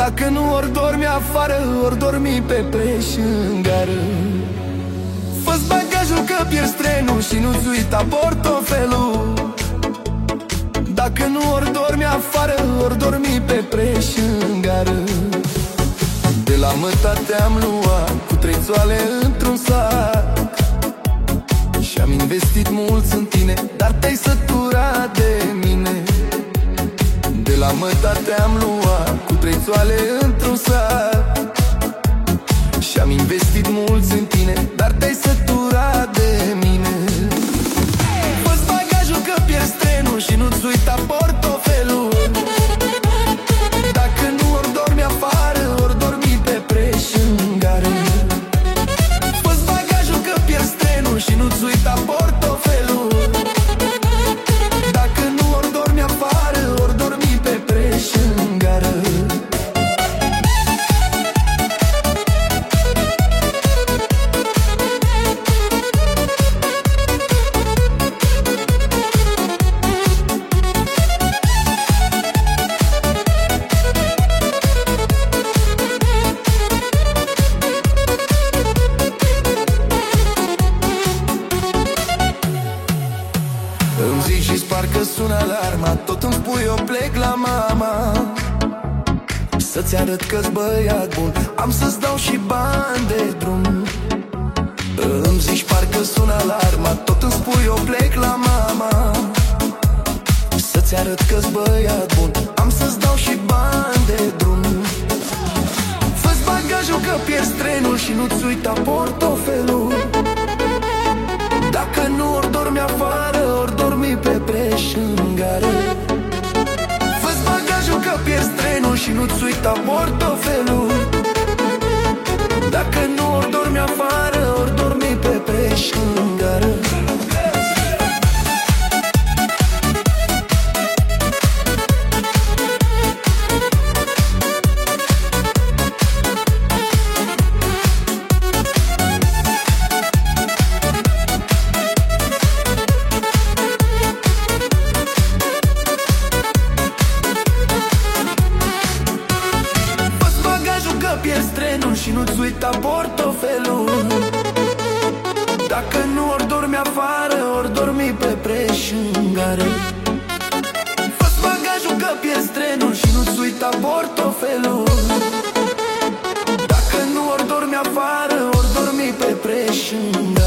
Dacă nu ori dormi afară, ori dormi pe preș în gară. Fă-ți bagajul că pierzi trenul și nu-ți uita portofelul. Dacă nu ori dormi afară, ori dormi pe preș în gară. De la măta te-am luat cu 3 țoale într-un sac și-am investit mult în tine, dar te-ai săturat de mine. De la măta te-am luat cu 3 țoale într-un sac și-am investit mult în tine, dar te-ai săturat de mine. Fă-ți bagajul că pierzi trenul și nu-ți uita portofelul. Dacă nu ori dormi afară, ori dormi pe preș în gară. Fă-ți bagajul că pierzi trenul și nu-ți uita portofelul. Dacă nu ori dormi afară, ori dormi pe preș în gară. Îmi zici și parcă sună alarma, tot îmi spui eu plec la mama să-ți arăt că-s băiat bun, am să-ți dau și bani de drum. Îmi zici parcă sună alarma, tot îmi spui eu plec la mama să-ți arăt că-s băiat bun, am să-ți dau și bani de drum. Fă-ți bagajul că pierzi trenul și nu-ți uita portofelul. Dacă nu ori dormi afară, ori dormi pe preș în gară. Fă-ți bagajul că pierzi trenul și nu-ți uita portofelul. Dacă nu ori dormi afară, ori dormi pe preș în gară. Pierzi trenul și nu-ți uita portofelul. Dacă nu ori dormi afară, ori dormi pe preș în gară. Fă-ți bagajul că pierzi trenul și nu-ți uita portofelul. Dacă nu ori dormi afară, ori dormi pe preș în gară.